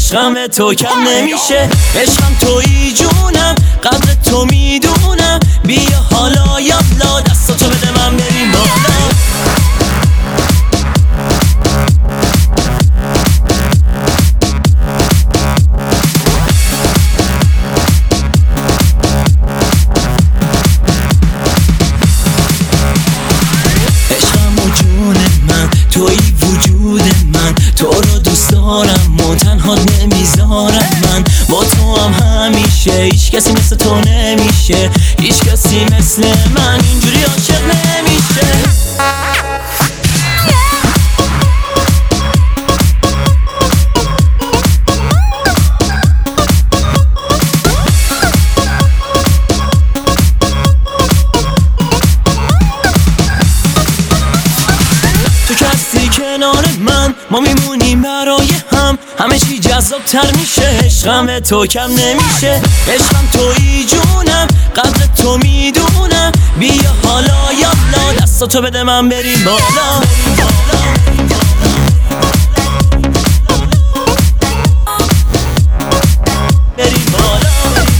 عشقم به تو کم نمیشه. عشقم تویی جونم، قدر تو میدونم. بیا حالا یالا دستاتو بده من بریم بالا. تویی وجود من، تو رو دوست دارم و تنهات نمیذارم. من با تو هم همیشه، هیچ کسی مثل تو نمیشه. هیچ کسی مثل من اینجوری عاشق نمیشه. کنار من ما میمونیم برای هم، همه چی جذاب‌تر میشه. عشقم به تو کم نمیشه. عشقم تویی جونم، قدر تو میدونم. بیا حالا یالا دستاتو بده من بریم بالا. بریم بالا.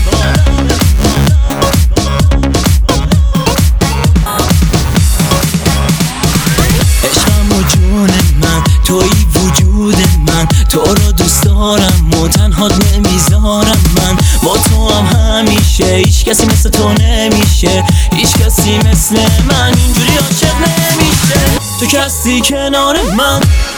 تویی وجود من، تو رو دوست دارم و تنهات نمیذارم. من با تو هم همیشه، هیچ کسی مثل تو نمیشه. هیچ کسی مثل من اینجوری عاشق نمیشه. تو که هستی کنار من.